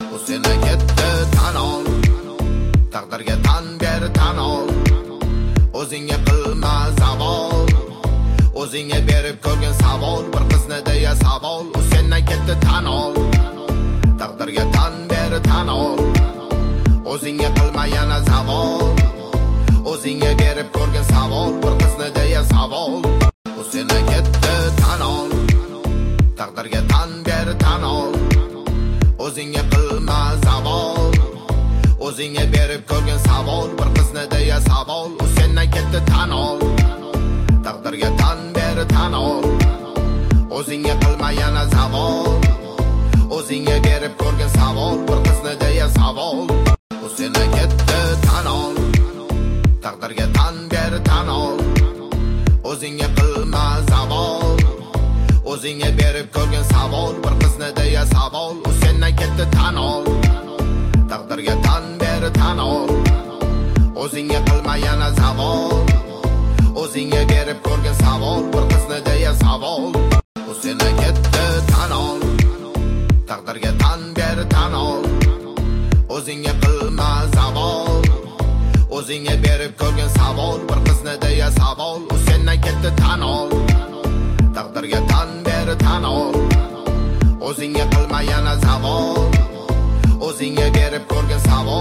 u seni ketdi tan ol, taqdirga tan ber tan ol, o'zingga qilma zavol, o'zingga berib ko'rgin savol, bir qizni deya savol, u seni ketdi tan ol, taqdirga tan ber tan ol, o'zingga qilma yana zavol, o'zingga berib ko'rgin savol, bir qizni deya savol, u seni ketdi tan ol, taqdirga tan ber tan ol, o'zingga qilma zavol, o'zingga berib ko'rgin savol, bir qizni deya savol, u seni ketdi tan ol, taqdirga tan ber tan ol, o'zingga qilma yana zavol, o'zingga berib ko'rgin savol, bir qizni deya savol, u seni ketdi tan ol, taqdirga tan ber tan ol, o'zingga qilma zavol, o'zingga berib ko'rgin savol, bir qizni deya savol, u seni ketdi tan ol, taqdirga tan ber tan ol, o'zingga qilma yana zavol, o'zingga berib ko'rgin savol, bir qizni deya savol, u seni ketdi tan ol, taqdirga tan ber tan ol, o'zingga qilma zavol, o'zingga berib ko'rgin savol, bir qizni deya savol, u seni ketdi tan ol, taqdirga tan ber tan ol, o'zingga qilma yana zavol, o'zingga berib ko'rgin savol.